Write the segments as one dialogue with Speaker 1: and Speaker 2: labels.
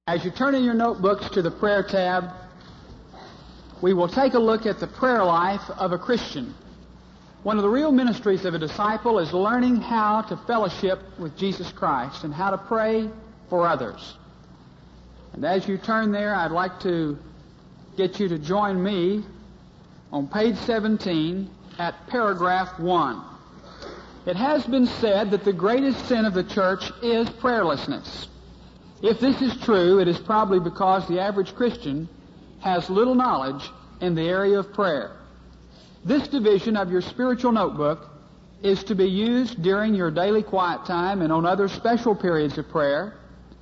Speaker 1: As you turn in your notebooks to the prayer tab, we will take a look at the prayer life of a Christian. One of the real ministries of a disciple is learning how to fellowship with Jesus Christ and how to pray for others. And as you turn there, I'd like to get you to join me on page 17 at paragraph 1. It has been said that the greatest sin of the church is prayerlessness. If this is true, it is probably because the average Christian has little knowledge in the area of prayer. This division of your spiritual notebook is to be used during your daily quiet time and on other special periods of prayer.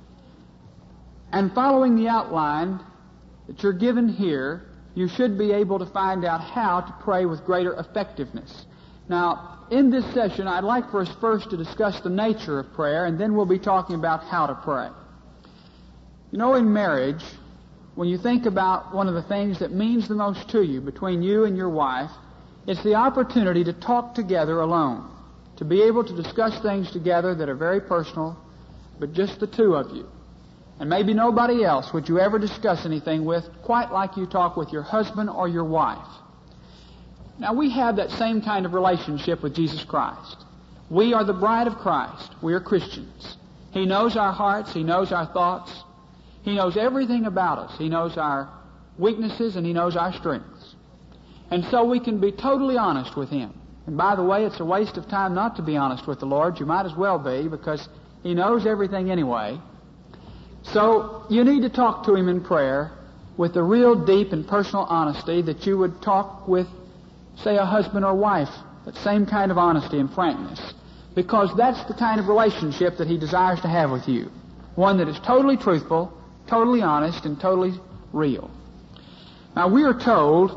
Speaker 1: And following the outline that you're given here, you should be able to find out how to pray with greater effectiveness. Now, in this session, I'd like for us first to discuss the nature of prayer, and then we'll be talking about how to pray. You know, in marriage, when you think about one of the things that means the most to you between you and your wife, it's the opportunity to talk together alone, to be able to discuss things together that are very personal, but just the two of you. And maybe nobody else would you ever discuss anything with quite like you talk with your husband or your wife. Now, we have that same kind of relationship with Jesus Christ. We are the bride of Christ. We are Christians. He knows our hearts. He knows our thoughts. He knows everything about us. He knows our weaknesses and He knows our strengths. And so we can be totally honest with Him. And by the way, it's a waste of time not to be honest with the Lord. You might as well be, because He knows everything anyway. So you need to talk to Him in prayer with the real deep and personal honesty that you would talk with, say, a husband or wife. That same kind of honesty and frankness. Because that's the kind of relationship that He desires to have with you. One that is totally truthful, totally honest, and totally real. Now, we are told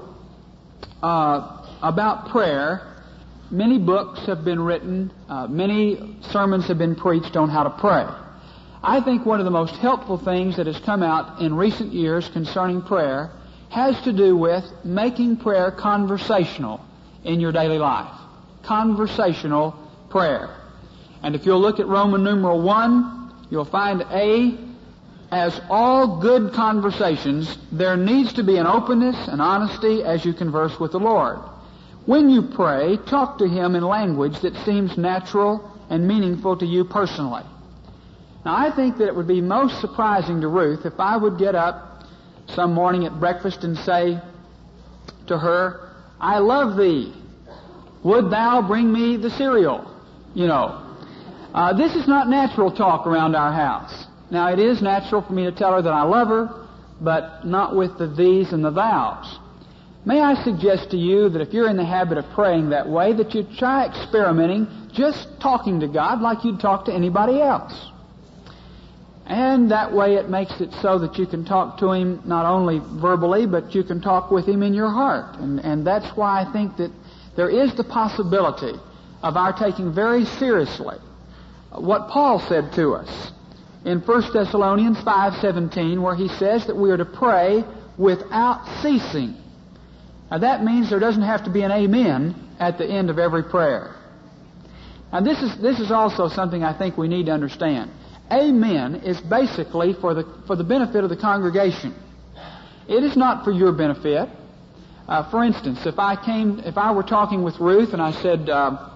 Speaker 1: about prayer. Many books have been written. Many sermons have been preached on how to pray. I think one of the most helpful things that has come out in recent years concerning prayer has to do with making prayer conversational in your daily life. Conversational prayer. And if you'll look at Roman numeral 1, you'll find as all good conversations, there needs to be an openness and honesty as you converse with the Lord. When you pray, talk to Him in language that seems natural and meaningful to you personally. Now, I think that it would be most surprising to Ruth if I would get up some morning at breakfast and say to her, "I love thee. Would thou bring me the cereal?" You know, this is not natural talk around our house. Now, it is natural for me to tell her that I love her, but not with the these and the thous. May I suggest to you that if you're in the habit of praying that way, that you try experimenting just talking to God like you'd talk to anybody else. And that way it makes it so that you can talk to Him not only verbally, but you can talk with Him in your heart. And that's why I think that there is the possibility of our taking very seriously what Paul said to us in 1 Thessalonians 5:17, where he says that we are to pray without ceasing. Now, that means there doesn't have to be an amen at the end of every prayer. Now, this is also something I think we need to understand. Amen is basically for the benefit of the congregation. It is not for your benefit. For instance, if I were talking with Ruth and I said,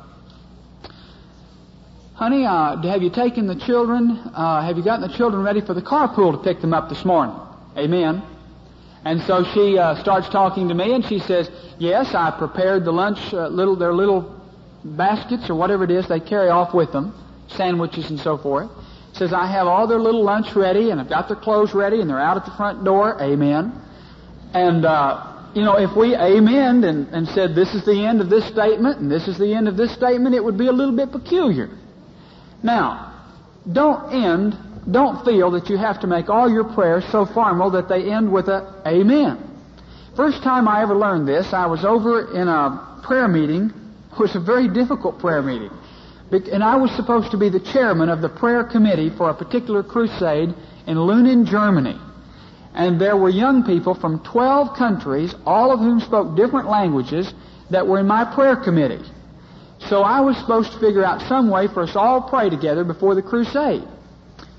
Speaker 1: "Honey, have you taken the children? Have you gotten the children ready for the carpool to pick them up this morning?" Amen. And so she starts talking to me and she says, "Yes, I prepared the lunch, their little baskets or whatever it is they carry off with them, sandwiches and so forth." Says, "I have all their little lunch ready and I've got their clothes ready and they're out at the front door." Amen. And if we amened and said, "This is the end of this statement and this is the end of this statement," it would be a little bit peculiar. Now, don't feel that you have to make all your prayers so formal that they end with a amen. First time I ever learned this, I was over in a prayer meeting. It was a very difficult prayer meeting. And I was supposed to be the chairman of the prayer committee for a particular crusade in Lunen, Germany. And there were young people from 12 countries, all of whom spoke different languages, that were in my prayer committee. So I was supposed to figure out some way for us all to pray together before the crusade.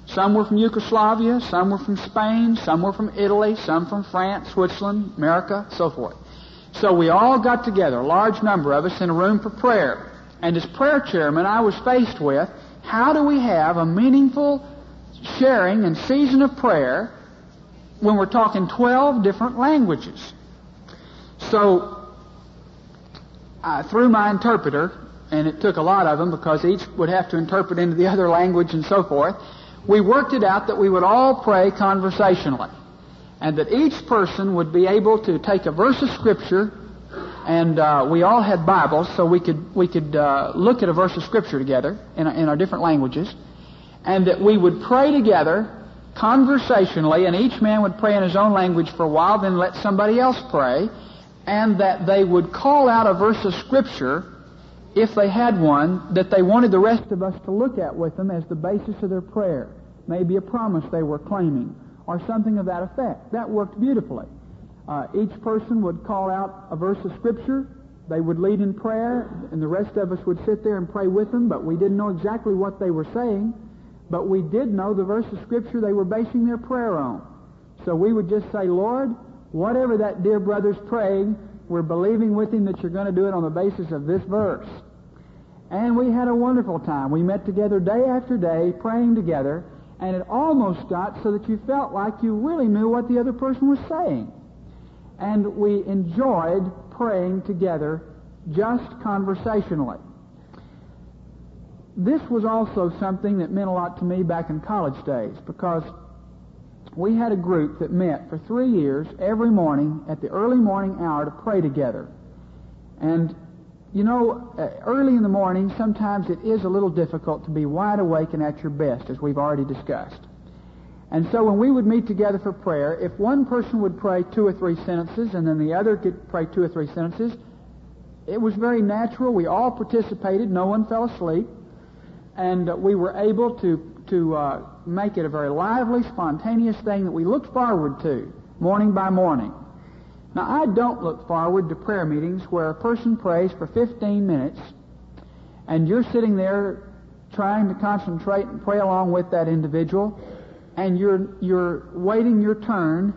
Speaker 1: Some were from Yugoslavia, some were from Spain, some were from Italy, some from France, Switzerland, America, so forth. So we all got together, a large number of us, in a room for prayer. And as prayer chairman, I was faced with, how do we have a meaningful sharing and season of prayer when we're talking 12 different languages? So, through my interpreter, and it took a lot of them because each would have to interpret into the other language and so forth, we worked it out that we would all pray conversationally, and that each person would be able to take a verse of Scripture, and we all had Bibles, so we could look at a verse of Scripture together in our different languages, and that we would pray together conversationally, and each man would pray in his own language for a while, then let somebody else pray, and that they would call out a verse of Scripture, if they had one, that they wanted the rest of us to look at with them as the basis of their prayer. Maybe a promise they were claiming, or something of that effect. That worked beautifully. Each person would call out a verse of Scripture, they would lead in prayer, and the rest of us would sit there and pray with them, but we didn't know exactly what they were saying, but we did know the verse of Scripture they were basing their prayer on. So we would just say, Lord, whatever that dear brother's praying, we're believing with him that you're going to do it on the basis of this verse. And we had a wonderful time. We met together day after day, praying together, and it almost got so that you felt like you really knew what the other person was saying. And we enjoyed praying together just conversationally. This was also something that meant a lot to me back in college days, because we had a group that met for 3 years every morning at the early morning hour to pray together. And, you know, early in the morning, sometimes it is a little difficult to be wide awake and at your best, as we've already discussed. And so when we would meet together for prayer, if one person would pray 2 or 3 sentences and then the other could pray 2 or 3 sentences, it was very natural. We all participated. No one fell asleep. And we were able to make it a very lively, spontaneous thing that we looked forward to, morning by morning. Now, I don't look forward to prayer meetings where a person prays for 15 minutes and you're sitting there trying to concentrate and pray along with that individual, and you're waiting your turn,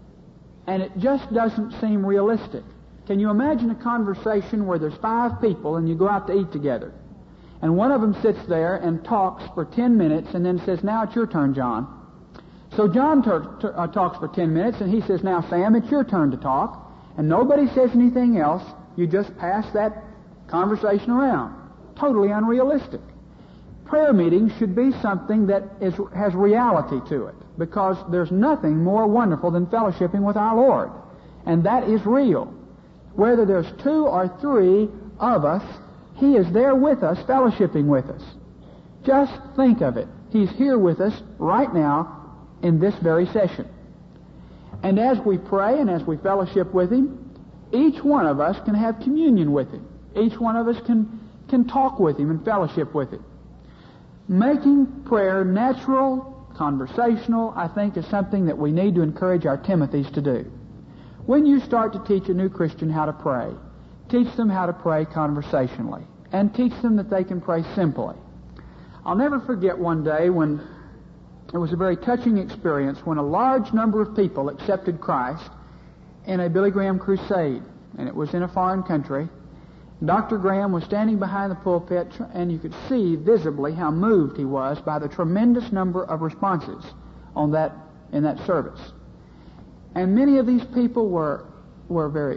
Speaker 1: and it just doesn't seem realistic. Can you imagine a conversation where there's 5 people and you go out to eat together, and one of them sits there and talks for 10 minutes and then says, now it's your turn, John. So John talks for 10 minutes, and he says, now, Sam, it's your turn to talk. And nobody says anything else. You just pass that conversation around. Totally unrealistic. Prayer meetings should be something that has reality to it, because there's nothing more wonderful than fellowshipping with our Lord. And that is real. Whether there's 2 or 3 of us, He is there with us, fellowshipping with us. Just think of it. He's here with us right now in this very session. And as we pray and as we fellowship with Him, each one of us can have communion with Him. Each one of us can talk with Him and fellowship with Him. Making prayer natural, conversational, I think, is something that we need to encourage our Timothys to do. When you start to teach a new Christian how to pray, teach them how to pray conversationally, and teach them that they can pray simply. I'll never forget one day when it was a very touching experience when a large number of people accepted Christ in a Billy Graham crusade, and it was in a foreign country. Dr. Graham was standing behind the pulpit, and you could see visibly how moved he was by the tremendous number of responses in that service. And many of these people were very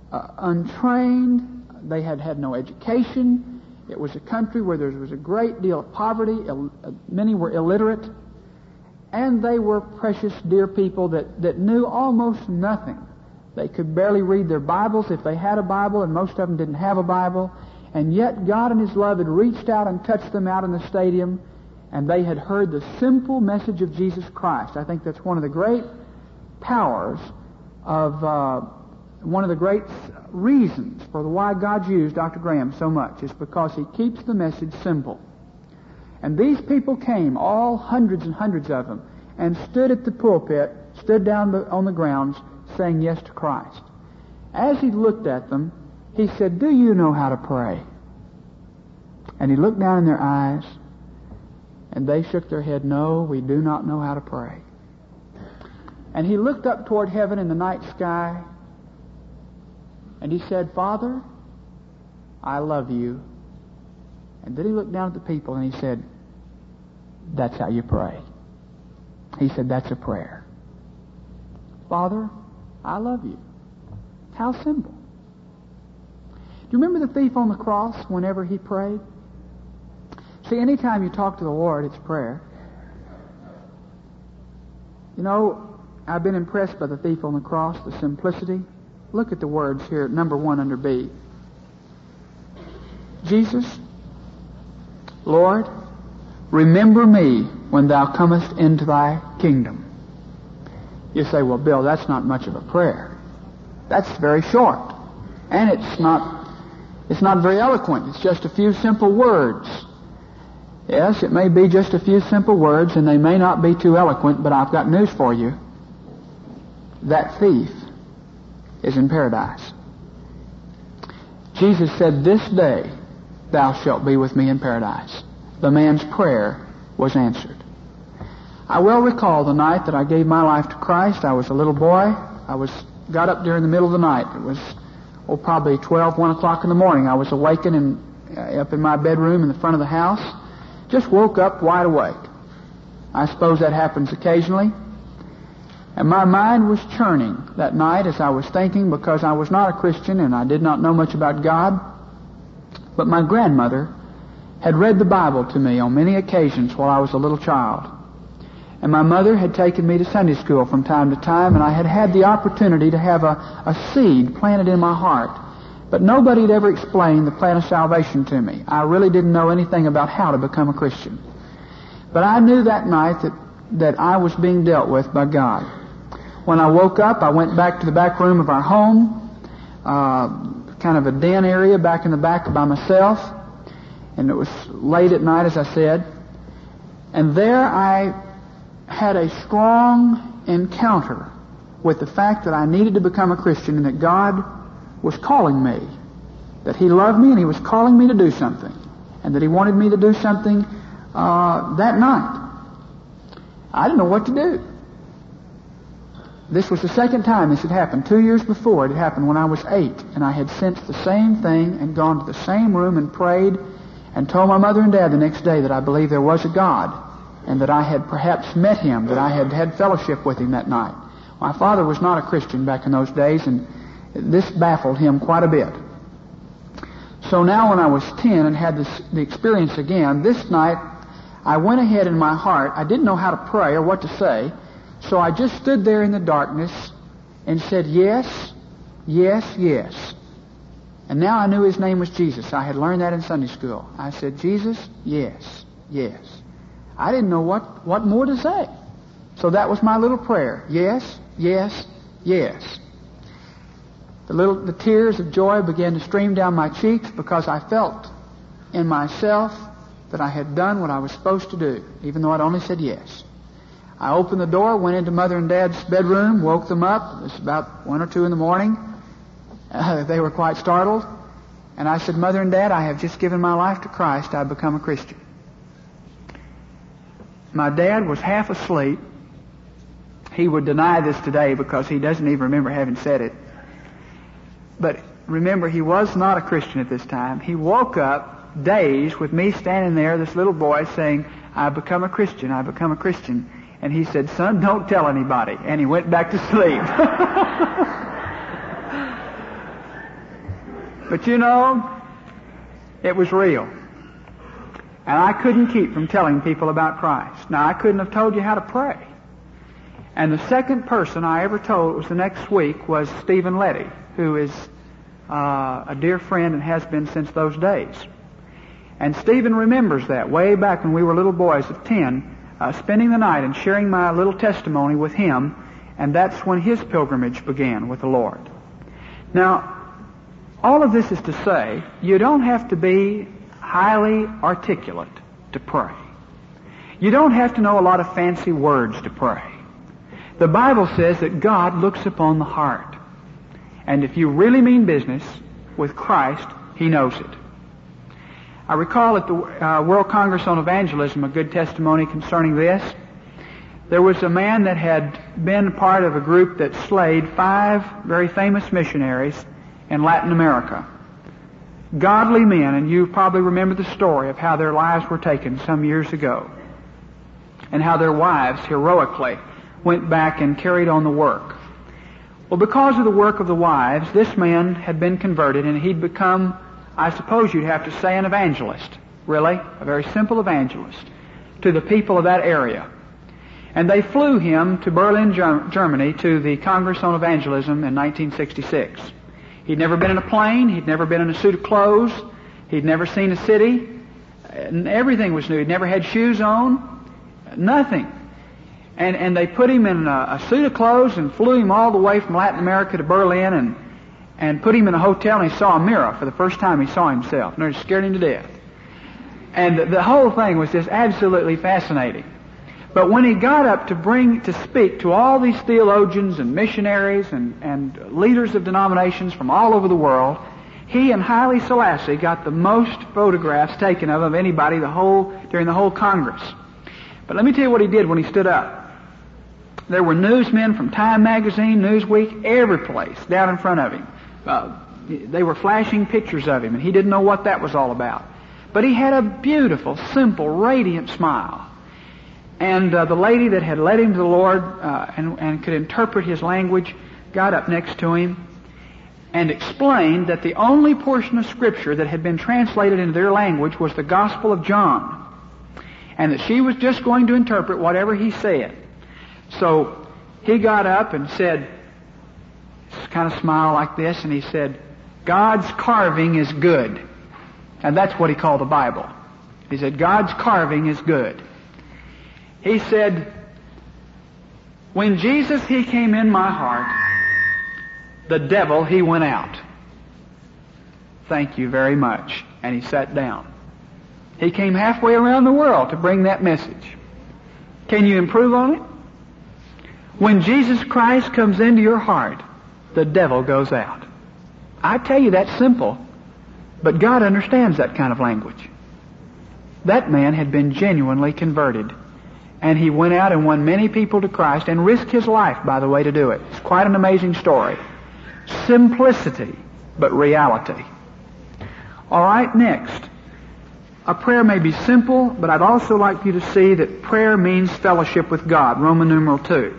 Speaker 1: untrained. They had no education. It was a country where there was a great deal of poverty. Many were illiterate. And they were precious, dear people that knew almost nothing. They could barely read their Bibles if they had a Bible, and most of them didn't have a Bible. And yet God in His love had reached out and touched them out in the stadium, and they had heard the simple message of Jesus Christ. I think that's one of the great powers of one of the great reasons for why God used Dr. Graham so much, is because he keeps the message simple. And these people came, all hundreds and hundreds of them, and stood at the pulpit, stood down on the grounds, saying yes to Christ. As he looked at them, he said, do you know how to pray? And he looked down in their eyes, And they shook their head, "No, we do not know how to pray." And he looked up toward heaven in the night sky, and he said, "Father, I love you." And then he looked down at the people and he said, "That's how you pray." He said, "That's a prayer. Father, I love you." How simple. Do you remember the thief on the cross whenever he prayed? See, anytime you talk to the Lord, it's prayer. You know, I've been impressed by the thief on the cross, the simplicity. Look at the words here, number 1 under B. Jesus, Lord, remember me when thou comest into thy kingdom. You say, "Well, Bill, that's not much of a prayer." That's very short. And it's not very eloquent. It's just a few simple words. Yes, it may be just a few simple words, and they may not be too eloquent, but I've got news for you. That thief is in paradise. Jesus said, "This day thou shalt be with me in paradise." The man's prayer was answered. I well recall the night that I gave my life to Christ. I was a little boy. Got up during the middle of the night. It was probably 1 o'clock in the morning. I was awakened up in my bedroom in the front of the house. Just woke up wide awake. I suppose that happens occasionally. And my mind was churning that night as I was thinking, because I was not a Christian and I did not know much about God. But my grandmother had read the Bible to me on many occasions while I was a little child. And my mother had taken me to Sunday school from time to time, and I had had the opportunity to have a seed planted in my heart. But nobody had ever explained the plan of salvation to me. I really didn't know anything about how to become a Christian. But I knew that night that I was being dealt with by God. When I woke up, I went back to the back room of our home, kind of a den area back in the back by myself. And it was late at night, as I said. And there I had a strong encounter with the fact that I needed to become a Christian and that God was calling me, that He loved me and He was calling me to do something, and that He wanted me to do something that night. I didn't know what to do. This was the second time this had happened. 2 years before, it had happened when I was 8, and I had sensed the same thing and gone to the same room and prayed and told my mother and dad the next day that I believed there was a God, and that I had perhaps met Him, that I had had fellowship with Him that night. My father was not a Christian back in those days, and this baffled him quite a bit. So now when I was 10 and had the experience again, this night I went ahead in my heart. I didn't know how to pray or what to say, so I just stood there in the darkness and said, "Yes, yes, yes." And now I knew His name was Jesus. I had learned that in Sunday school. I said, "Jesus, yes, yes." I didn't know what more to say. So that was my little prayer. Yes, yes, yes. The tears of joy began to stream down my cheeks because I felt in myself that I had done what I was supposed to do, even though I'd only said yes. I opened the door, went into Mother and Dad's bedroom, woke them up. It was about 1 or 2 in the morning. They were quite startled. And I said, "Mother and Dad, I have just given my life to Christ. I've become a Christian." My dad was half asleep. He would deny this today because he doesn't even remember having said it. But remember, he was not a Christian at this time. He woke up dazed with me standing there, this little boy, saying, "I've become a Christian, I've become a Christian." And he said, "Son, don't tell anybody." And he went back to sleep. But you know, it was real. And I couldn't keep from telling people about Christ. Now, I couldn't have told you how to pray. And the second person I ever told, it was the next week, was Stephen Letty, who is a dear friend and has been since those days. And Stephen remembers that way back when we were little boys of 10, spending the night and sharing my little testimony with him, and that's when his pilgrimage began with the Lord. Now, all of this is to say, you don't have to be highly articulate to pray. You don't have to know a lot of fancy words to pray. The Bible says that God looks upon the heart. And if you really mean business with Christ, He knows it. I recall at the World Congress on Evangelism a good testimony concerning this. There was a man that had been part of a group that slayed 5 very famous missionaries in Latin America. Godly men, and you probably remember the story of how their lives were taken some years ago, and how their wives heroically went back and carried on the work. Well, because of the work of the wives, this man had been converted, and he'd become, I suppose you'd have to say, an evangelist. Really, a very simple evangelist to the people of that area. And they flew him to Berlin, Germany, to the Congress on Evangelism in 1966. He'd never been in a plane. He'd never been in a suit of clothes. He'd never seen a city. And everything was new. He'd never had shoes on. Nothing. And they put him in a suit of clothes and flew him all the way from Latin America to Berlin and put him in a hotel, and he saw a mirror for the first time he saw himself. And it scared him to death. And the whole thing was just absolutely fascinating. But when he got up to speak to all these theologians and missionaries and leaders of denominations from all over the world, he and Haile Selassie got the most photographs taken of anybody during the whole Congress. But let me tell you what he did when he stood up. There were newsmen from Time Magazine, Newsweek, every place down in front of him. They were flashing pictures of him, and he didn't know what that was all about. But he had a beautiful, simple, radiant smile. And the lady that had led him to the Lord and could interpret his language got up next to him and explained that the only portion of Scripture that had been translated into their language was the Gospel of John, and that she was just going to interpret whatever he said. So he got up and said, kind of smiled like this, and he said, "God's carving is good." And that's what he called the Bible. He said, "God's carving is good." He said, "When Jesus, He came in my heart, the devil, he went out." Thank you very much. And he sat down. He came halfway around the world to bring that message. Can you improve on it? When Jesus Christ comes into your heart, the devil goes out. I tell you, that's simple, but God understands that kind of language. That man had been genuinely converted, and he went out and won many people to Christ and risked his life, by the way, to do it. It's quite an amazing story. Simplicity, but reality. All right, next. A prayer may be simple, but I'd also like you to see that prayer means fellowship with God, Roman numeral 2.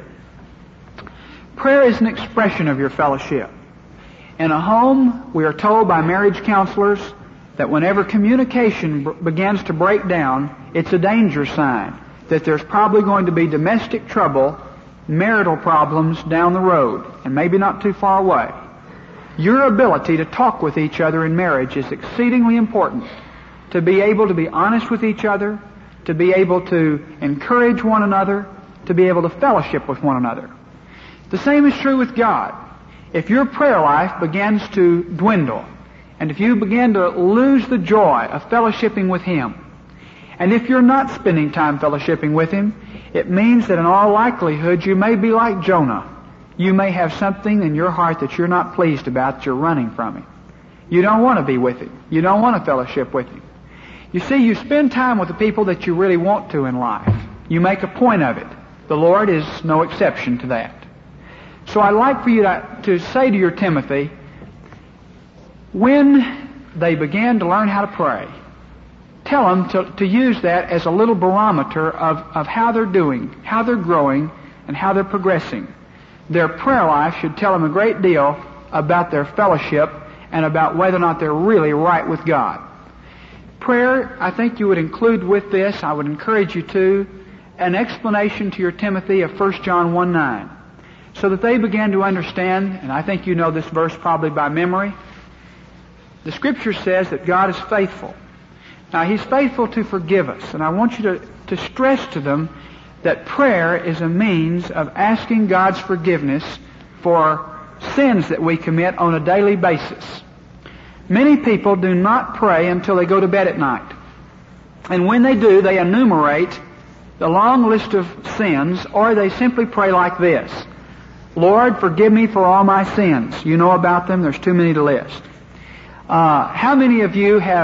Speaker 1: Prayer is an expression of your fellowship. In a home, we are told by marriage counselors that whenever communication begins to break down, it's a danger sign that there's probably going to be domestic trouble, marital problems down the road, and maybe not too far away. Your ability to talk with each other in marriage is exceedingly important. To be able to be honest with each other, to be able to encourage one another, to be able to fellowship with one another. The same is true with God. If your prayer life begins to dwindle, and if you begin to lose the joy of fellowshipping with Him, and if you're not spending time fellowshipping with Him, it means that in all likelihood you may be like Jonah. You may have something in your heart that you're not pleased about, that you're running from Him. You don't want to be with Him. You don't want to fellowship with Him. You see, you spend time with the people that you really want to in life. You make a point of it. The Lord is no exception to that. So I'd like for you to say to your Timothy, when they begin to learn how to pray, tell them to use that as a little barometer of how they're doing, how they're growing, and how they're progressing. Their prayer life should tell them a great deal about their fellowship and about whether or not they're really right with God. Prayer, I think you would include with this, I would encourage you to, an explanation to your Timothy of 1 John 1:9, so that they begin to understand, and I think you know this verse probably by memory. The Scripture says that God is faithful. Now, He's faithful to forgive us, and I want you to stress to them that prayer is a means of asking God's forgiveness for sins that we commit on a daily basis. Many people do not pray until they go to bed at night. And when they do, they enumerate the long list of sins, or they simply pray like this: Lord, forgive me for all my sins. You know about them. There's too many to list. How many of you have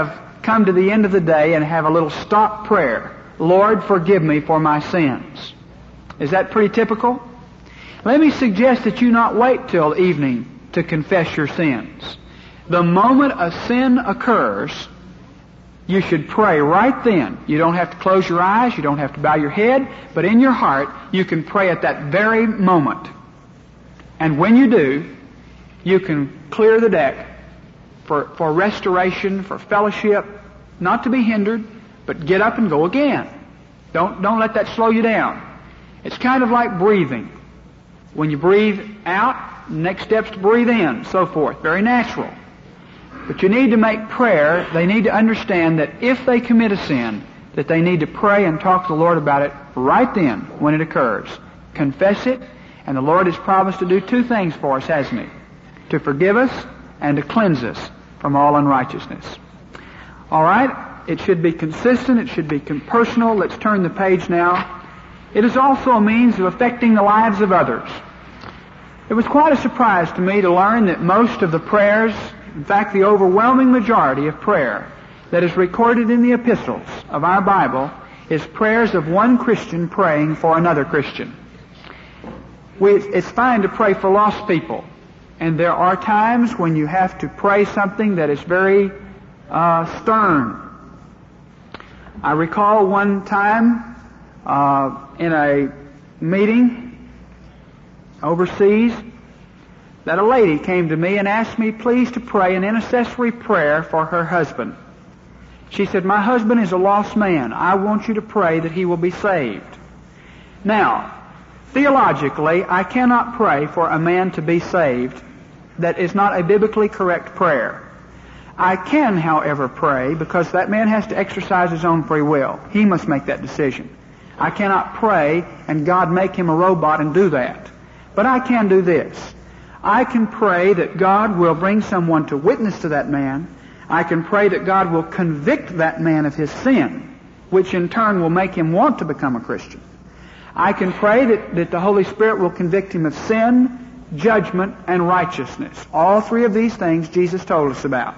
Speaker 1: come to the end of the day and have a little stop prayer. Lord, forgive me for my sins. Is that pretty typical? Let me suggest that you not wait till evening to confess your sins. The moment a sin occurs, you should pray right then. You don't have to close your eyes, you don't have to bow your head, but in your heart, you can pray at that very moment. And when you do, you can clear the deck for restoration, for fellowship, not to be hindered, but get up and go again. Don't let that slow you down. It's kind of like breathing. When you breathe out, next step's to breathe in, so forth. Very natural. But you need to make prayer. They need to understand that if they commit a sin, that they need to pray and talk to the Lord about it right then when it occurs. Confess it, and the Lord has promised to do two things for us, hasn't He? To forgive us and to cleanse us from all unrighteousness. All right? It should be consistent. It should be personal. Let's turn the page now. It is also a means of affecting the lives of others. It was quite a surprise to me to learn that most of the prayers, in fact the overwhelming majority of prayer that is recorded in the epistles of our Bible, is prayers of one Christian praying for another Christian. It's fine to pray for lost people, and there are times when you have to pray something that is very stern. I recall one time in a meeting overseas that a lady came to me and asked me please to pray an intercessory prayer for her husband. She said, my husband is a lost man. I want you to pray that he will be saved. Now, theologically, I cannot pray for a man to be saved. That is not a biblically correct prayer. I can, however, pray because that man has to exercise his own free will. He must make that decision. I cannot pray and God make him a robot and do that. But I can do this. I can pray that God will bring someone to witness to that man. I can pray that God will convict that man of his sin, which in turn will make him want to become a Christian. I can pray that the Holy Spirit will convict him of sin, judgment, and righteousness. All three of these things Jesus told us about.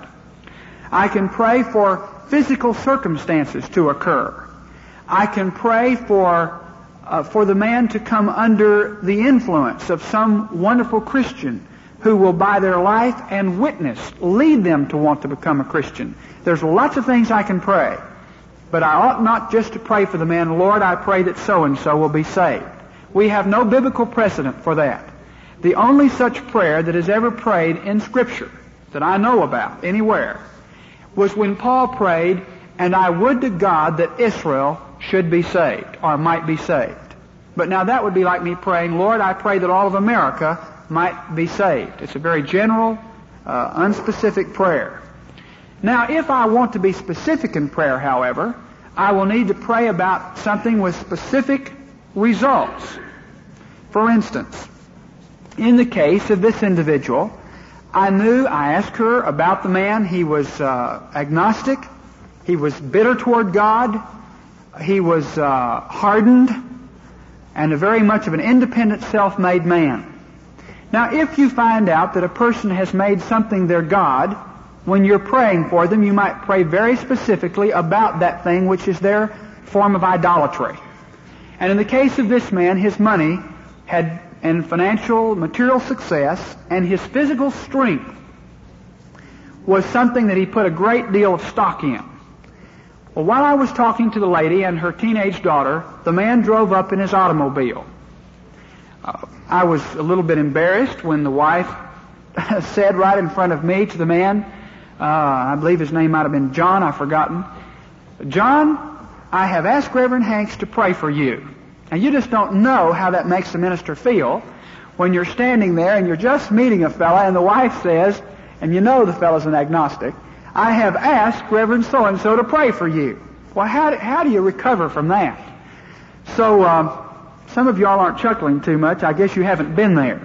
Speaker 1: I can pray for physical circumstances to occur. I can pray for the man to come under the influence of some wonderful Christian who will, by their life and witness, lead them to want to become a Christian. There's lots of things I can pray. But I ought not just to pray for the man, Lord, I pray that so-and-so will be saved. We have no biblical precedent for that. The only such prayer that is ever prayed in Scripture that I know about anywhere was when Paul prayed, and I would to God that Israel should be saved, or might be saved. But now that would be like me praying, Lord, I pray that all of America might be saved. It's a very general, unspecific prayer. Now, if I want to be specific in prayer, however, I will need to pray about something with specific results. For instance, in the case of this individual, I asked her about the man. He was agnostic. He was bitter toward God. He was hardened and very much of an independent, self-made man. Now, if you find out that a person has made something their God, when you're praying for them, you might pray very specifically about that thing which is their form of idolatry. And in the case of this man, his money and financial, material success, and his physical strength was something that he put a great deal of stock in. Well, while I was talking to the lady and her teenage daughter, the man drove up in his automobile. I was a little bit embarrassed when the wife said right in front of me to the man, I believe his name might have been John, I've forgotten, John, I have asked Reverend Hanks to pray for you. And you just don't know how that makes the minister feel when you're standing there and you're just meeting a fella and the wife says, and you know the fella's an agnostic, I have asked Reverend so-and-so to pray for you. Well, how do you recover from that? So, some of y'all aren't chuckling too much. I guess you haven't been there.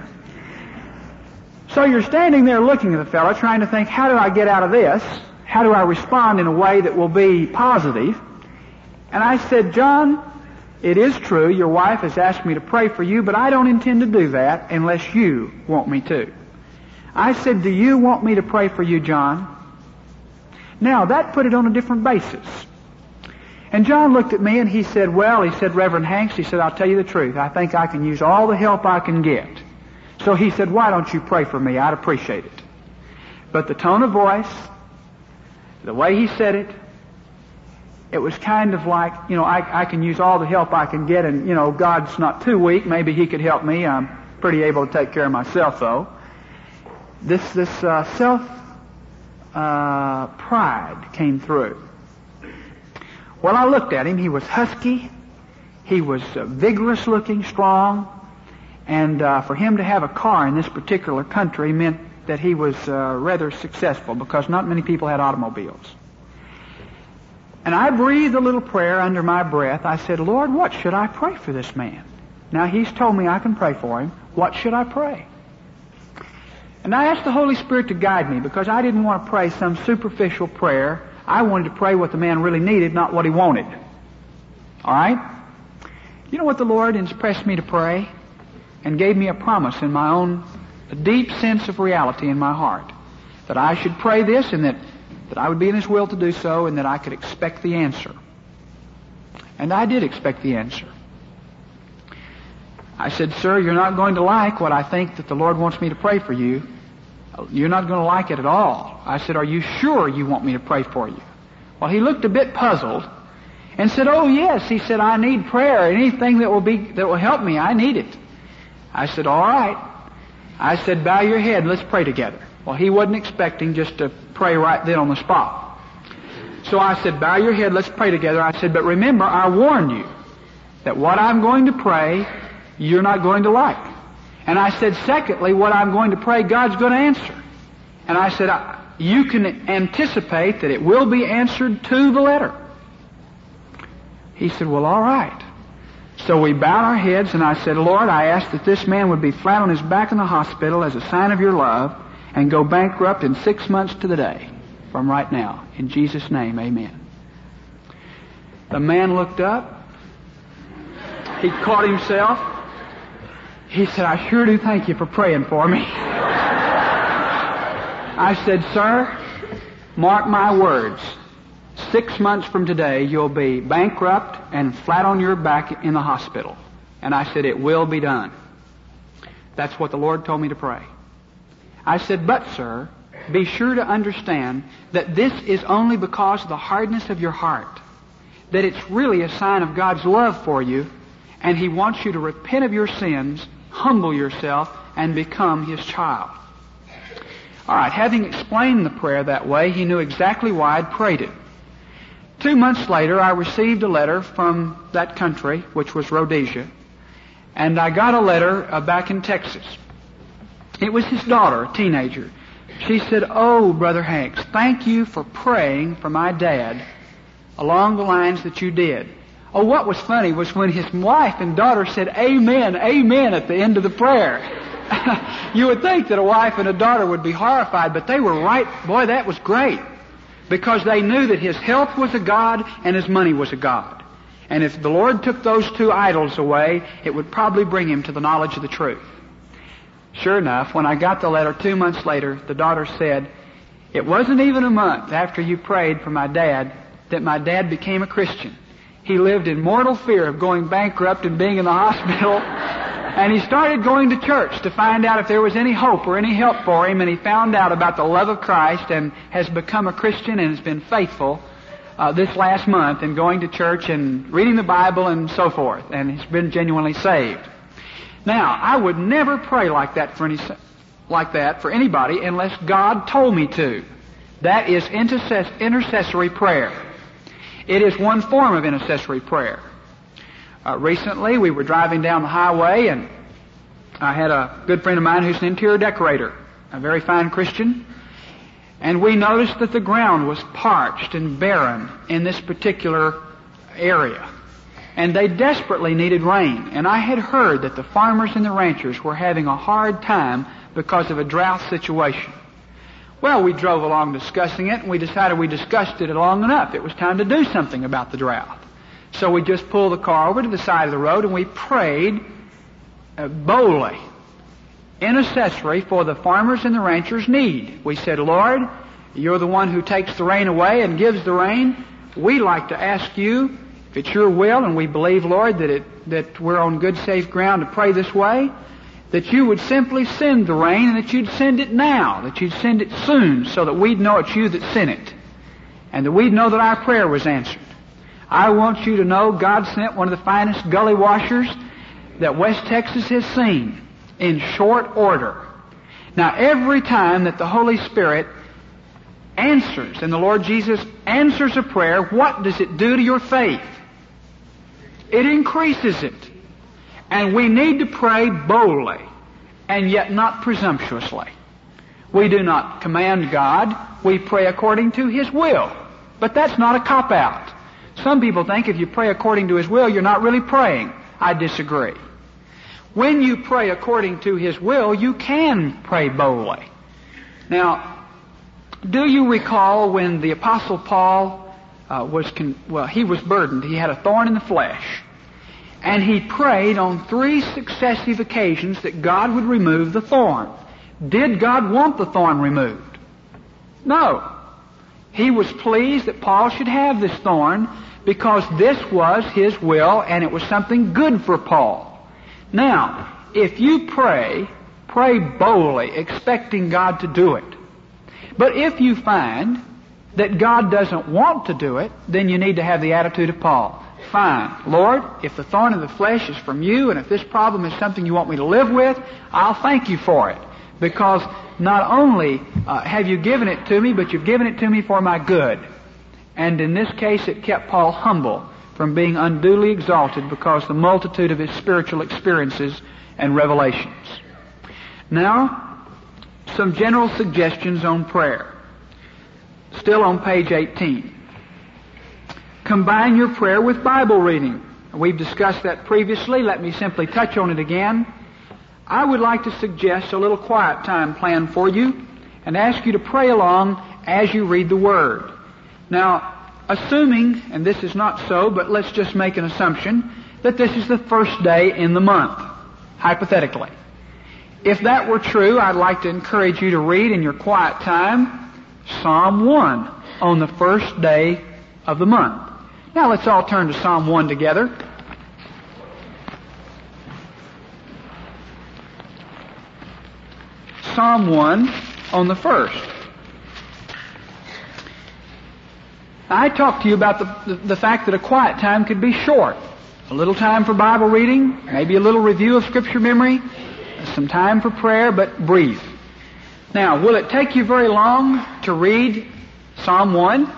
Speaker 1: So you're standing there looking at the fellow, trying to think, how do I get out of this? How do I respond in a way that will be positive? And I said, John, it is true, your wife has asked me to pray for you, but I don't intend to do that unless you want me to. I said, do you want me to pray for you, John? Now, that put it on a different basis. And John looked at me and he said, Reverend Hanks, he said, I'll tell you the truth. I think I can use all the help I can get. So he said, why don't you pray for me? I'd appreciate it. But the tone of voice, the way he said it, it was kind of like, I can use all the help I can get, and, God's not too weak. Maybe He could help me. I'm pretty able to take care of myself, though. This pride came through. Well, I looked at him. He was husky. He was vigorous looking, strong. And for him to have a car in this particular country meant that he was rather successful, because not many people had automobiles. And I breathed a little prayer under my breath. I said, Lord, what should I pray for this man? Now, He's told me I can pray for him. What should I pray? And I asked the Holy Spirit to guide me, because I didn't want to pray some superficial prayer. I wanted to pray what the man really needed, not what he wanted. All right? You know what the Lord impressed me to pray? And gave me a promise in my own deep sense of reality in my heart, that I should pray this, and that I would be in His will to do so, and that I could expect the answer. And I did expect the answer. I said, sir, you're not going to like what I think that the Lord wants me to pray for you. You're not going to like it at all. I said, are you sure you want me to pray for you? Well, he looked a bit puzzled and said, oh yes. He said, I need prayer. Anything that will help me, I need it. I said, all right. I said, bow your head, let's pray together. Well, he wasn't expecting just to pray right then on the spot. So I said, bow your head, let's pray together. I said, but remember, I warned you that what I'm going to pray, you're not going to like. And I said, secondly, what I'm going to pray, God's going to answer. And I said, you can anticipate that it will be answered to the letter. He said, well, all right. So we bowed our heads, and I said, Lord, I ask that this man would be flat on his back in the hospital as a sign of your love, and go bankrupt in 6 months to the day from right now. In Jesus' name, amen. The man looked up. He caught himself. He said, I sure do thank you for praying for me. I said, sir, mark my words. 6 months from today, you'll be bankrupt and flat on your back in the hospital. And I said, it will be done. That's what the Lord told me to pray. I said, but sir, be sure to understand that this is only because of the hardness of your heart, that it's really a sign of God's love for you, and He wants you to repent of your sins, humble yourself, and become His child. All right, having explained the prayer that way, he knew exactly why I'd prayed it. 2 months later, I received a letter from that country, which was Rhodesia, and I got a letter back in Texas. It was his daughter, a teenager. She said, oh, Brother Hanks, thank you for praying for my dad along the lines that you did. Oh, what was funny was when his wife and daughter said, amen, amen, at the end of the prayer. You would think that a wife and a daughter would be horrified, but they were right. Boy, that was great. Because they knew that his health was a god and his money was a god. And if the Lord took those two idols away, it would probably bring him to the knowledge of the truth. Sure enough, when I got the letter 2 months later, the daughter said, it wasn't even a month after you prayed for my dad that my dad became a Christian. He lived in mortal fear of going bankrupt and being in the hospital. And he started going to church to find out if there was any hope or any help for him. And he found out about the love of Christ and has become a Christian and has been faithful this last month in going to church and reading the Bible and so forth. And he's been genuinely saved. Now, I would never pray like that for anybody unless God told me to. That is intercessory prayer. It is one form of intercessory prayer. Recently, we were driving down the highway, and I had a good friend of mine who's an interior decorator, a very fine Christian, and we noticed that the ground was parched and barren in this particular area, and they desperately needed rain. And I had heard that the farmers and the ranchers were having a hard time because of a drought situation. Well, we drove along discussing it, and we decided we discussed it long enough. It was time to do something about the drought. So we just pulled the car over to the side of the road, and we prayed boldly, intercessory, for the farmers and the ranchers' need. We said, Lord, You're the one who takes the rain away and gives the rain. We'd like to ask you, if it's your will, and we believe, Lord, that we're on good, safe ground to pray this way, that you would simply send the rain, and that you'd send it now, that you'd send it soon, so that we'd know it's you that sent it, and that we'd know that our prayer was answered. I want you to know God sent one of the finest gully washers that West Texas has seen in short order. Now, every time that the Holy Spirit answers, and the Lord Jesus answers a prayer, what does it do to your faith? It increases it. And we need to pray boldly, and yet not presumptuously. We do not command God. We pray according to His will. But that's not a cop-out. Some people think if you pray according to His will, you're not really praying. I disagree. When you pray according to His will, you can pray boldly. Now, do you recall when the Apostle Paul he was burdened. He had a thorn in the flesh. And he prayed on 3 successive occasions that God would remove the thorn. Did God want the thorn removed? No. He was pleased that Paul should have this thorn because this was His will and it was something good for Paul. Now, if you pray boldly, expecting God to do it. But if you find that God doesn't want to do it, then you need to have the attitude of Paul. Fine. Lord, if the thorn in the flesh is from you, and if this problem is something you want me to live with, I'll thank you for it. Because not only have you given it to me, but you've given it to me for my good. And in this case, it kept Paul humble from being unduly exalted because of the multitude of his spiritual experiences and revelations. Now, some general suggestions on prayer. Still on page 18. Combine your prayer with Bible reading. We've discussed that previously. Let me simply touch on it again. I would like to suggest a little quiet time plan for you and ask you to pray along as you read the Word. Now, assuming, and this is not so, but let's just make an assumption, that this is the first day in the month, hypothetically. If that were true, I'd like to encourage you to read in your quiet time Psalm 1 on the first day of the month. Now let's all turn to Psalm 1 together. Psalm 1 on the first. I talked to you about the fact that a quiet time could be short. A little time for Bible reading, maybe a little review of Scripture memory, some time for prayer, but brief. Now, will it take you very long to read Psalm 1?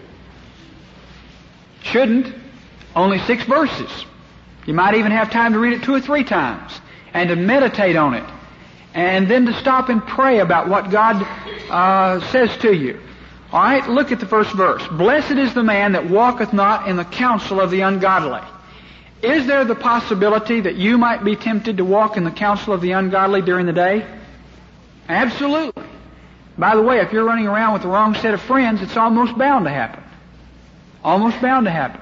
Speaker 1: Shouldn't. Only 6 verses. You might even have time to read it 2 or 3 times and to meditate on it and then to stop and pray about what God says to you. All right, look at the first verse. Blessed is the man that walketh not in the counsel of the ungodly. Is there the possibility that you might be tempted to walk in the counsel of the ungodly during the day? Absolutely. By the way, if you're running around with the wrong set of friends, it's almost bound to happen. Almost bound to happen.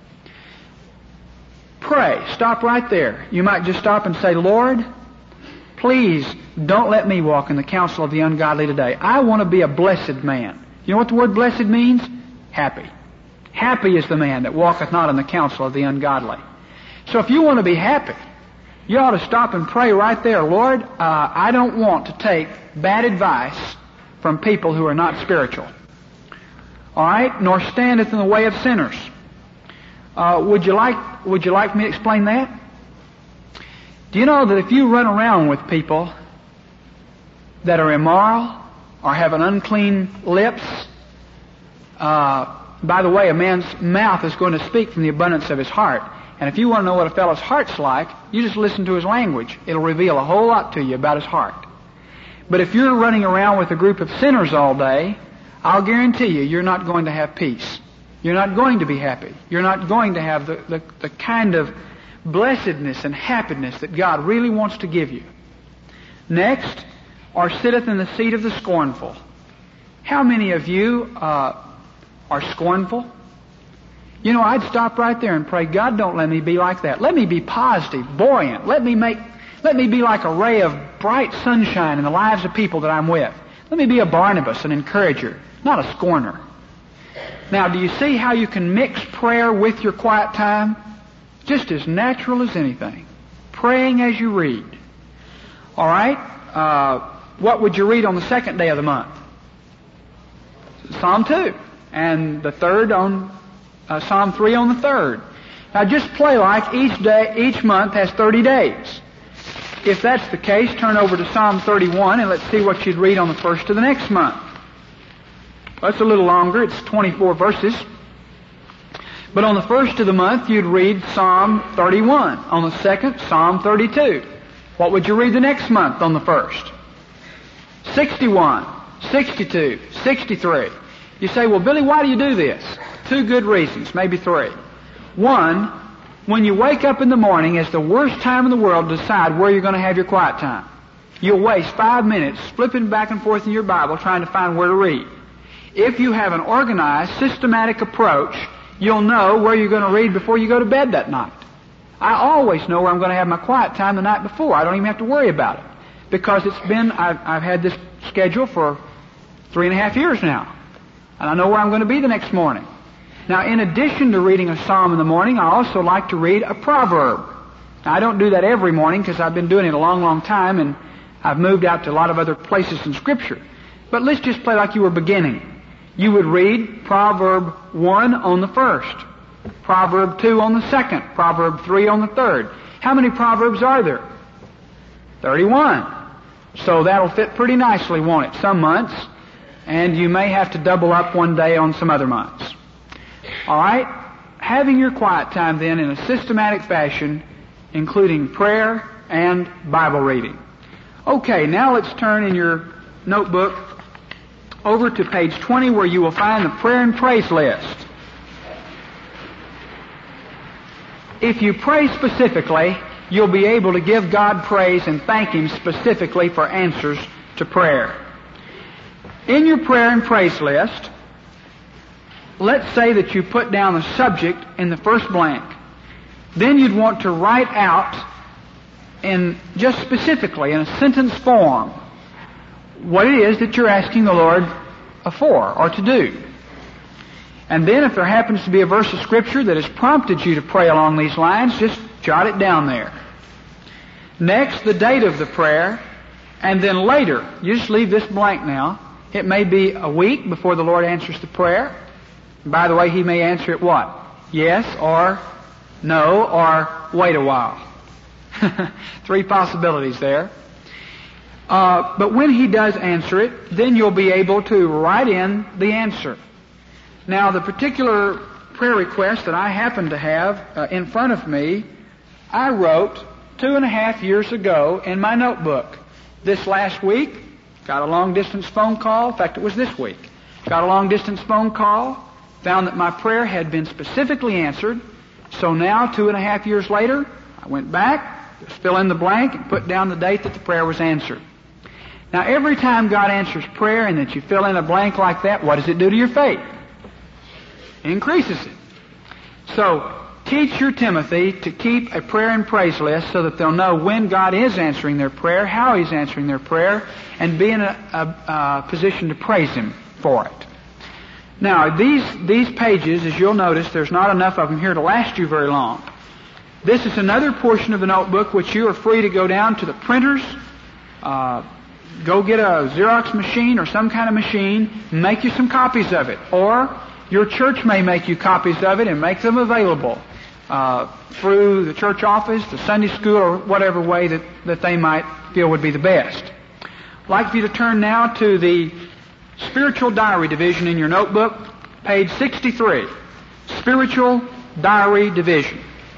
Speaker 1: Pray. Stop right there. You might just stop and say, Lord, please don't let me walk in the counsel of the ungodly today. I want to be a blessed man. You know what the word blessed means? Happy. Happy is the man that walketh not in the counsel of the ungodly. So if you want to be happy, you ought to stop and pray right there. Lord, I don't want to take bad advice from people who are not spiritual. All right? Nor standeth in the way of sinners. Would you like me to explain that? Do you know that if you run around with people that are immoral or have an unclean lips, by the way, a man's mouth is going to speak from the abundance of his heart. And if you want to know what a fellow's heart's like, you just listen to his language. It'll reveal a whole lot to you about his heart. But if you're running around with a group of sinners all day, I'll guarantee you're not going to have peace. You're not going to be happy. You're not going to have the kind of blessedness and happiness that God really wants to give you. Next, or sitteth in the seat of the scornful. How many of you are scornful? You know, I'd stop right there and pray, God, don't let me be like that. Let me be positive, buoyant. Let me be like a ray of bright sunshine in the lives of people that I'm with. Let me be a Barnabas, an encourager. not a scorner. Now, do you see how you can mix prayer with your quiet time? Just as natural as anything. Praying as you read. All right? What would you read on the second day of the month? Psalm 2. And the third on Psalm 3 on the third. Now just play like each month has 30 days. If that's the case, turn over to Psalm 31 and let's see what you'd read on the first of the next month. That's a little longer. It's 24 verses. But on the first of the month, you'd read Psalm 31. On the second, Psalm 32. What would you read the next month on the first? 61, 62, 63. You say, well, Billy, why do you do this? 2 good reasons, maybe 3. 1, when you wake up in the morning, it's the worst time in the world to decide where you're going to have your quiet time. You'll waste 5 minutes flipping back and forth in your Bible trying to find where to read. If you have an organized, systematic approach, you'll know where you're going to read before you go to bed that night. I always know where I'm going to have my quiet time the night before. I don't even have to worry about it. Because I've had this schedule for 3.5 years now. And I know where I'm going to be the next morning. Now, in addition to reading a psalm in the morning, I also like to read a proverb. Now, I don't do that every morning because I've been doing it a long, long time and I've moved out to a lot of other places in Scripture. But let's just play like you were beginning. You would read Proverb 1 on the first, Proverb 2 on the second, Proverb 3 on the third. How many Proverbs are there? 31. So that'll fit pretty nicely, won't it? Some months. And you may have to double up one day on some other months. All right? Having your quiet time then in a systematic fashion, including prayer and Bible reading. Okay, now let's turn in your notebook over to page 20 where you will find the prayer and praise list. If you pray specifically, you'll be able to give God praise and thank Him specifically for answers to prayer. In your prayer and praise list, let's say that you put down the subject in the first blank. Then you'd want to write out in just specifically in a sentence form what it is that you're asking the Lord for or to do. And then if there happens to be a verse of Scripture that has prompted you to pray along these lines, just jot it down there. Next, the date of the prayer, and then later, you just leave this blank now. It may be a week before the Lord answers the prayer. And by the way, He may answer it what? Yes or no or wait a while. 3 possibilities there. But when He does answer it, then you'll be able to write in the answer. Now, the particular prayer request that I happen to have in front of me, I wrote 2.5 years ago in my notebook. This last week, got a long-distance phone call. In fact, it was this week. Got a long-distance phone call, found that my prayer had been specifically answered. So now, 2.5 years later, I went back, just fill in the blank, and put down the date that the prayer was answered. Now, every time God answers prayer and that you fill in a blank like that, what does it do to your faith? Increases it. So, teach your Timothy to keep a prayer and praise list so that they'll know when God is answering their prayer, how He's answering their prayer, and be in a position to praise Him for it. Now, these pages, as you'll notice, there's not enough of them here to last you very long. This is another portion of the notebook which you are free to go down to the printers, go get a Xerox machine or some kind of machine, make you some copies of it. Or your church may make you copies of it and make them available through the church office, the Sunday school, or whatever way that they might feel would be the best. I'd like for you to turn now to the Spiritual Diary Division in your notebook, page 63. Spiritual Diary Division.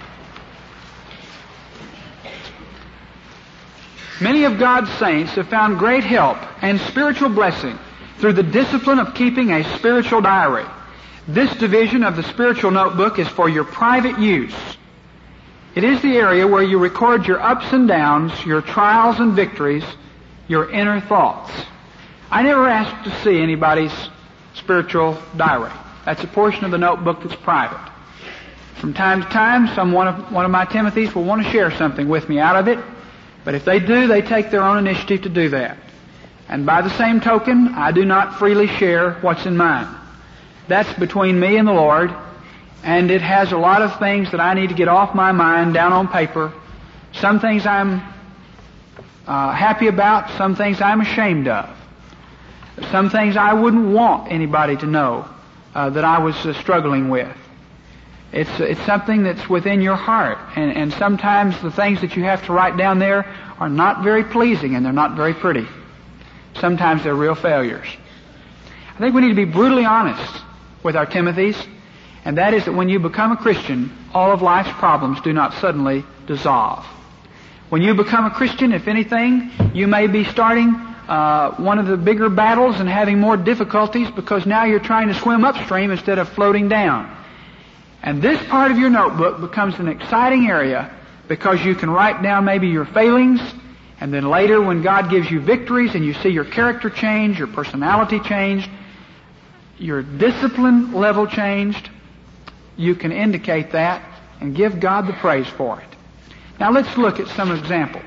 Speaker 1: Many of God's saints have found great help and spiritual blessing through the discipline of keeping a spiritual diary. This division of the spiritual notebook is for your private use. It is the area where you record your ups and downs, your trials and victories, your inner thoughts. I never ask to see anybody's spiritual diary. That's a portion of the notebook that's private. From time to time, one of my Timothys will want to share something with me out of it, but if they do, they take their own initiative to do that. And by the same token, I do not freely share what's in mine. That's between me and the Lord, and it has a lot of things that I need to get off my mind down on paper. Some things I'm happy about, some things I'm ashamed of. Some things I wouldn't want anybody to know that I was struggling with. It's something that's within your heart, and sometimes the things that you have to write down there are not very pleasing and they're not very pretty. Sometimes they're real failures. I think we need to be brutally honest with our Timothys, and that is that when you become a Christian, all of life's problems do not suddenly dissolve. When you become a Christian, if anything, you may be starting one of the bigger battles and having more difficulties because now you're trying to swim upstream instead of floating down. And this part of your notebook becomes an exciting area because you can write down maybe your failings, and then later when God gives you victories and you see your character change, your personality changed, your discipline level changed, you can indicate that and give God the praise for it. Now let's look at some examples.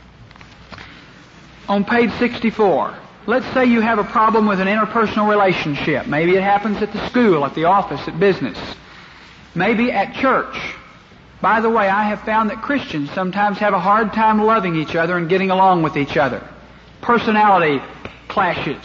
Speaker 1: On page 64, let's say you have a problem with an interpersonal relationship. Maybe it happens at the school, at the office, at business. Maybe at church. By the way, I have found that Christians sometimes have a hard time loving each other and getting along with each other. Personality clashes.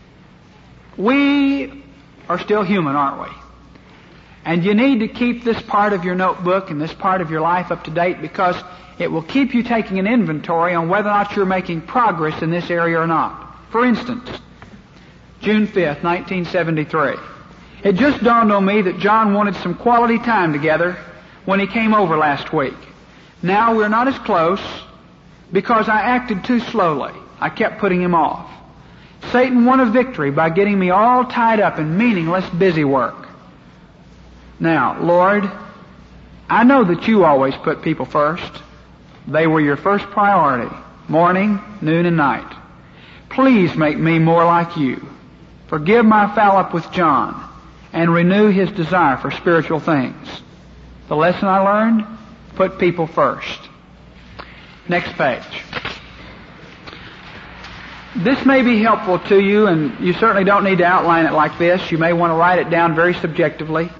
Speaker 1: We are still human, aren't we? And you need to keep this part of your notebook and this part of your life up to date because it will keep you taking an inventory on whether or not you're making progress in this area or not. For instance, June 5th, 1973. It just dawned on me that John wanted some quality time together when he came over last week. Now we're not as close because I acted too slowly. I kept putting him off. Satan won a victory by getting me all tied up in meaningless busy work. Now, Lord, I know that you always put people first. They were your first priority, morning, noon, and night. Please make me more like you. Forgive my foul up with John and renew his desire for spiritual things. The lesson I learned, put people first. Next page. This may be helpful to you, and you certainly don't need to outline it like this. You may want to write it down very subjectively.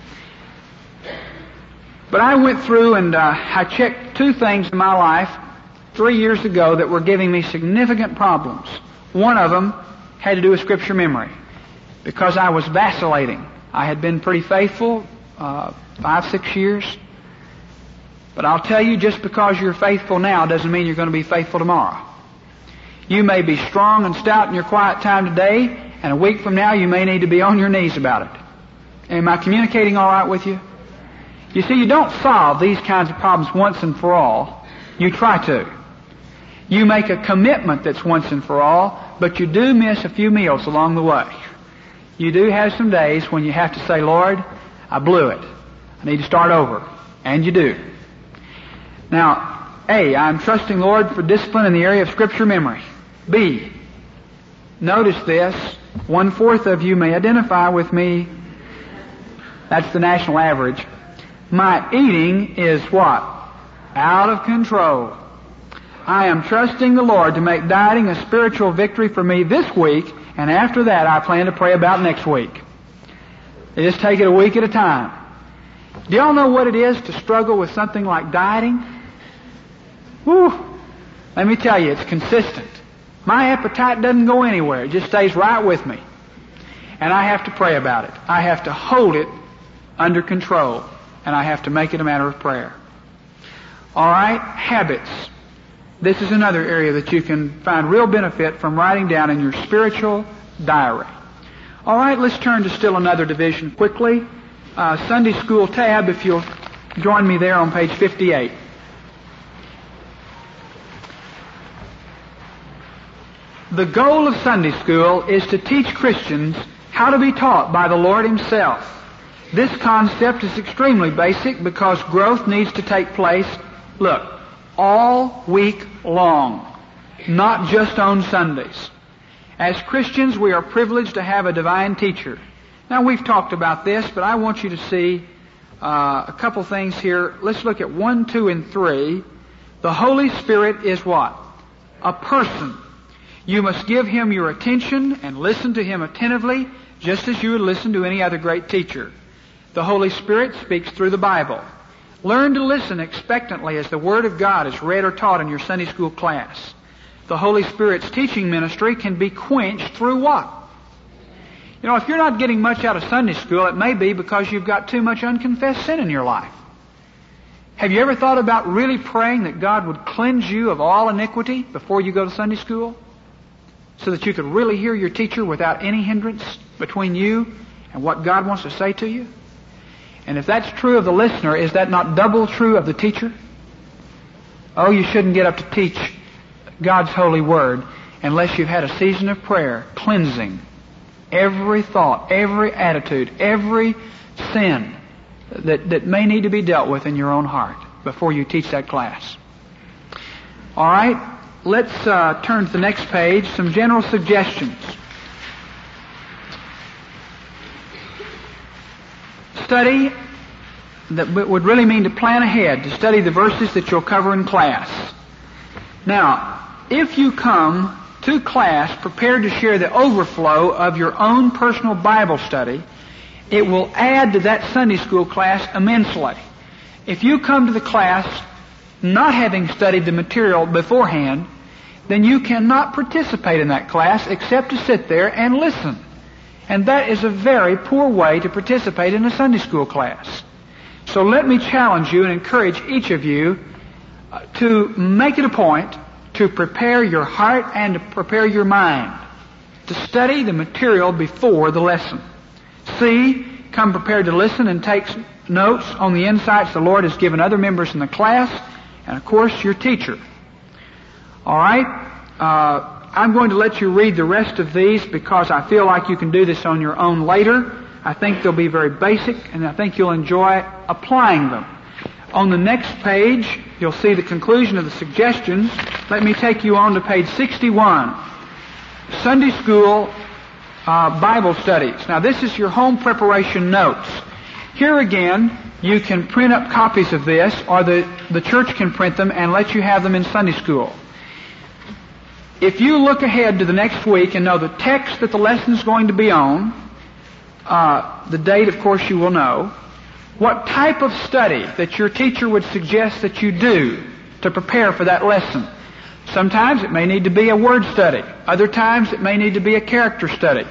Speaker 1: But I went through and I checked two things in my life 3 years ago that were giving me significant problems. One of them had to do with Scripture memory because I was vacillating. I had been pretty faithful 5-6 years. But I'll tell you, just because you're faithful now doesn't mean you're going to be faithful tomorrow. You may be strong and stout in your quiet time today, and a week from now you may need to be on your knees about it. Am I communicating all right with you? You see, you don't solve these kinds of problems once and for all. You try to. You make a commitment that's once and for all, but you do miss a few meals along the way. You do have some days when you have to say, Lord, I blew it. I need to start over. And you do. Now, A, I'm trusting Lord for discipline in the area of Scripture memory. B, notice this. 1/4 of you may identify with me. That's the national average. My eating is what? Out of control. I am trusting the Lord to make dieting a spiritual victory for me this week, and after that I plan to pray about next week. You just take it a week at a time. Do y'all know what it is to struggle with something like dieting? Whew. Let me tell you, it's consistent. My appetite doesn't go anywhere. It just stays right with me. And I have to pray about it. I have to hold it under control. And I have to make it a matter of prayer. All right, habits. This is another area that you can find real benefit from writing down in your spiritual diary. All right, let's turn to still another division quickly. Sunday School tab, if you'll join me there on page 58. The goal of Sunday School is to teach Christians how to be taught by the Lord Himself. This concept is extremely basic because growth needs to take place, look, all week long, not just on Sundays. As Christians, we are privileged to have a divine teacher. Now, we've talked about this, but I want you to see a couple things here. Let's look at 1, 2, and 3. The Holy Spirit is what? A person. You must give him your attention and listen to him attentively, just as you would listen to any other great teacher. The Holy Spirit speaks through the Bible. Learn to listen expectantly as the Word of God is read or taught in your Sunday school class. The Holy Spirit's teaching ministry can be quenched through what? You know, if you're not getting much out of Sunday school, it may be because you've got too much unconfessed sin in your life. Have you ever thought about really praying that God would cleanse you of all iniquity before you go to Sunday school? So that you could really hear your teacher without any hindrance between you and what God wants to say to you? And if that's true of the listener, is that not double true of the teacher? Oh, you shouldn't get up to teach God's holy word unless you've had a season of prayer, cleansing every thought, every attitude, every sin that may need to be dealt with in your own heart before you teach that class. All right, let's turn to the next page, some general suggestions. Study, that would really mean to plan ahead, to study the verses that you'll cover in class. Now, if you come to class prepared to share the overflow of your own personal Bible study, it will add to that Sunday school class immensely. If you come to the class not having studied the material beforehand, then you cannot participate in that class except to sit there and listen. And that is a very poor way to participate in a Sunday school class. So let me challenge you and encourage each of you to make it a point to prepare your heart and to prepare your mind to study the material before the lesson. C, come prepared to listen and take notes on the insights the Lord has given other members in the class, and of course your teacher. All right? I'm going to let you read the rest of these because I feel like you can do this on your own later. I think they'll be very basic, and I think you'll enjoy applying them. On the next page, you'll see the conclusion of the suggestions. Let me take you on to page 61. Sunday School Bible Studies. Now, this is your home preparation notes. Here again, you can print up copies of this, or the church can print them and let you have them in Sunday school. If you look ahead to the next week and know the text that the lesson is going to be on, the date, of course, you will know, what type of study that your teacher would suggest that you do to prepare for that lesson. Sometimes it may need to be a word study. Other times it may need to be a character study.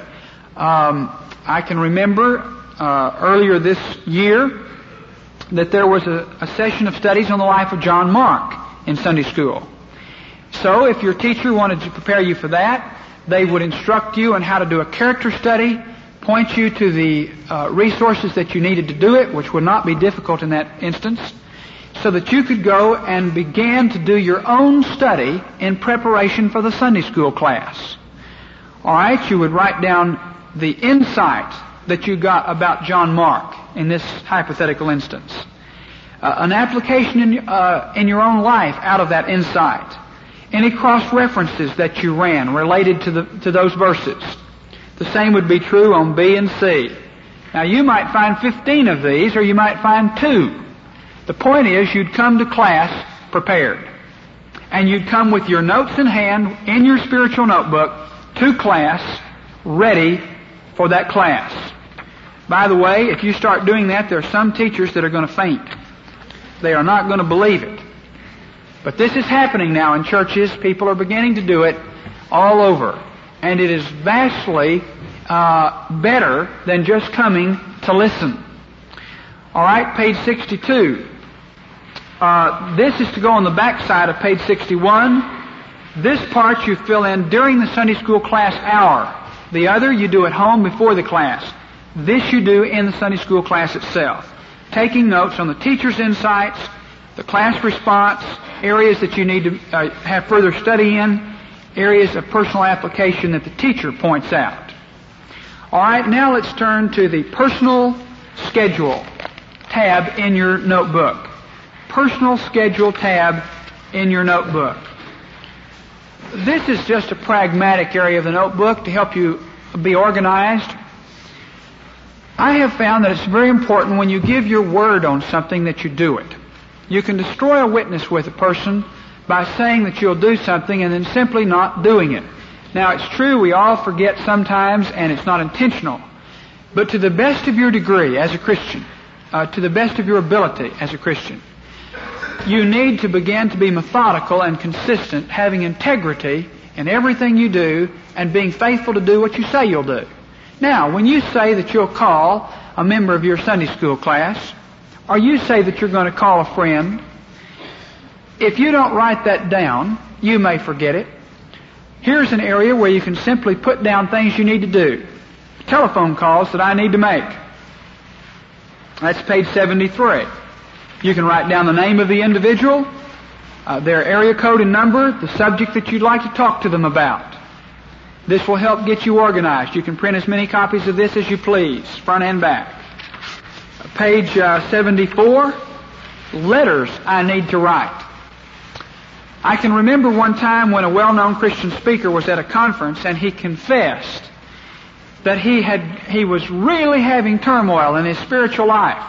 Speaker 1: I can remember earlier this year that there was a session of studies on the life of John Mark in Sunday school. So if your teacher wanted to prepare you for that, they would instruct you on how to do a character study, point you to the resources that you needed to do it, which would not be difficult in that instance, so that you could go and begin to do your own study in preparation for the Sunday school class. All right, you would write down the insight that you got about John Mark in this hypothetical instance. An application in your own life out of that insight. Any cross-references that you ran related to those verses. The same would be true on B and C. Now, you might find 15 of these, or you might find 2. The point is, you'd come to class prepared. And you'd come with your notes in hand, in your spiritual notebook, to class, ready for that class. By the way, if you start doing that, there are some teachers that are going to faint. They are not going to believe it. But this is happening now in churches. People are beginning to do it all over. And it is vastly better than just coming to listen. All right, page 62. This is to go on the back side of page 61. This part you fill in during the Sunday school class hour. The other you do at home before the class. This you do in the Sunday school class itself. Taking notes on the teacher's insights, the class response, areas that you need to have further study in, areas of personal application that the teacher points out. All right, now let's turn to the personal schedule tab in your notebook. Personal schedule tab in your notebook. This is just a pragmatic area of the notebook to help you be organized. I have found that it's very important when you give your word on something that you do it. You can destroy a witness with a person by saying that you'll do something and then simply not doing it. Now, it's true we all forget sometimes, and it's not intentional. But to the best of your degree as a Christian, to the best of your ability as a Christian, you need to begin to be methodical and consistent, having integrity in everything you do, and being faithful to do what you say you'll do. Now, when you say that you'll call a member of your Sunday school class, or you say that you're going to call a friend, if you don't write that down, you may forget it. Here's an area where you can simply put down things you need to do. Telephone calls that I need to make. That's page 73. You can write down the name of the individual, their area code and number, the subject that you'd like to talk to them about. This will help get you organized. You can print as many copies of this as you please, front and back. Page 74, letters I need to write. I can remember one time when a well-known Christian speaker was at a conference and he confessed that he was really having turmoil in his spiritual life.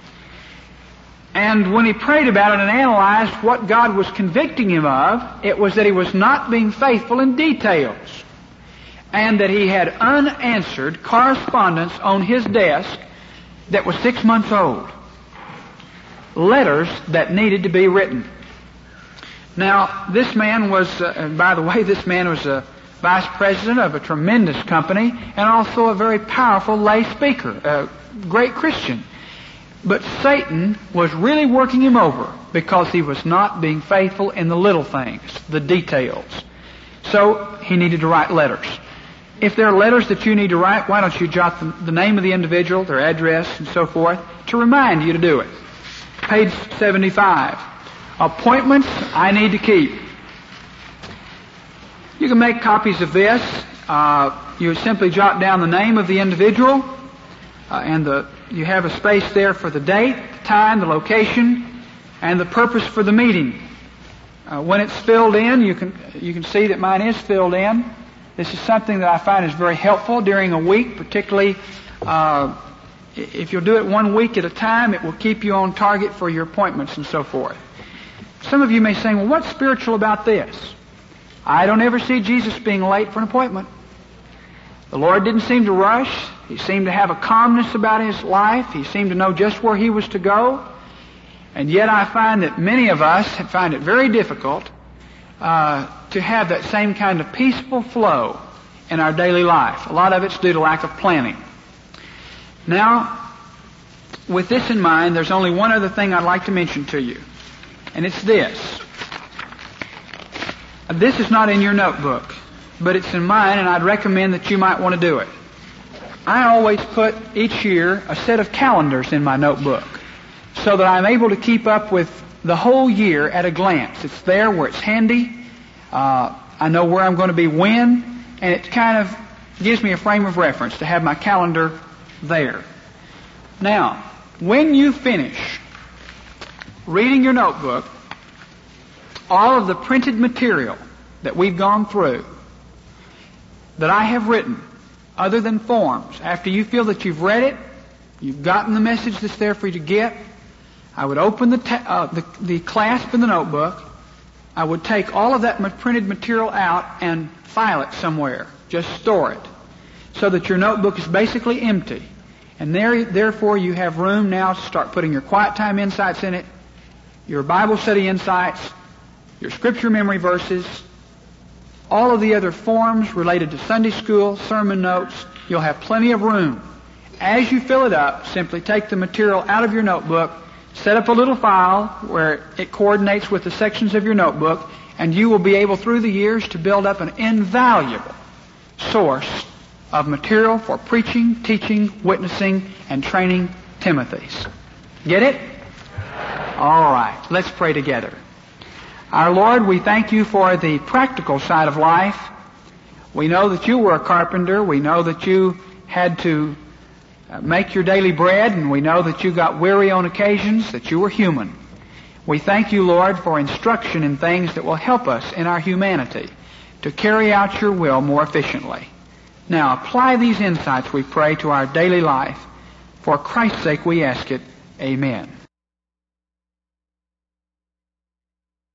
Speaker 1: And when he prayed about it and analyzed what God was convicting him of, it was that he was not being faithful in details, and that he had unanswered correspondence on his desk that was 6 months old. Letters that needed to be written. Now, this man was, by the way, this man was a vice president of a tremendous company and also a very powerful lay speaker, a great Christian. But Satan was really working him over because he was not being faithful in the little things, the details. So he needed to write letters. If there are letters that you need to write, why don't you jot the name of the individual, their address, and so forth, to remind you to do it. Page 75. Appointments I need to keep. You can make copies of this. You simply jot down the name of the individual, and you have a space there for the date, the time, the location, and the purpose for the meeting. When it's filled in, you can see that mine is filled in. This is something that I find is very helpful during a week, particularly if you'll do it 1 week at a time, it will keep you on target for your appointments and so forth. Some of you may say, well, what's spiritual about this? I don't ever see Jesus being late for an appointment. The Lord didn't seem to rush. He seemed to have a calmness about his life. He seemed to know just where he was to go. And yet I find that many of us find it very difficult to have that same kind of peaceful flow in our daily life. A lot of it's due to lack of planning. Now, with this in mind, there's only one other thing I'd like to mention to you, and it's this. This is not in your notebook, but it's in mine, and I'd recommend that you might want to do it. I always put each year a set of calendars in my notebook so that I'm able to keep up with the whole year at a glance. It's there where it's handy. I know where I'm going to be when, and it kind of gives me a frame of reference to have my calendar there. Now, when you finish reading your notebook, all of the printed material that we've gone through, that I have written, other than forms, after you feel that you've read it, you've gotten the message that's there for you to get, I would open the clasp in the notebook. I would take all of that printed material out and file it somewhere. Just store it, so that your notebook is basically empty. And therefore you have room now to start putting your quiet time insights in it, your Bible study insights, your scripture memory verses, all of the other forms related to Sunday school, sermon notes. You'll have plenty of room. As you fill it up, simply take the material out of your notebook, set up a little file where it coordinates with the sections of your notebook, and you will be able through the years to build up an invaluable source of material for preaching, teaching, witnessing, and training Timothy's. Get it? All right. Let's pray together. Our Lord, we thank you for the practical side of life. We know that you were a carpenter. We know that you had to make your daily bread, and we know that you got weary on occasions, that you were human. We thank you, Lord, for instruction in things that will help us in our humanity to carry out your will more efficiently. Now, apply these insights, we pray, to our daily life. For Christ's sake we ask it. Amen.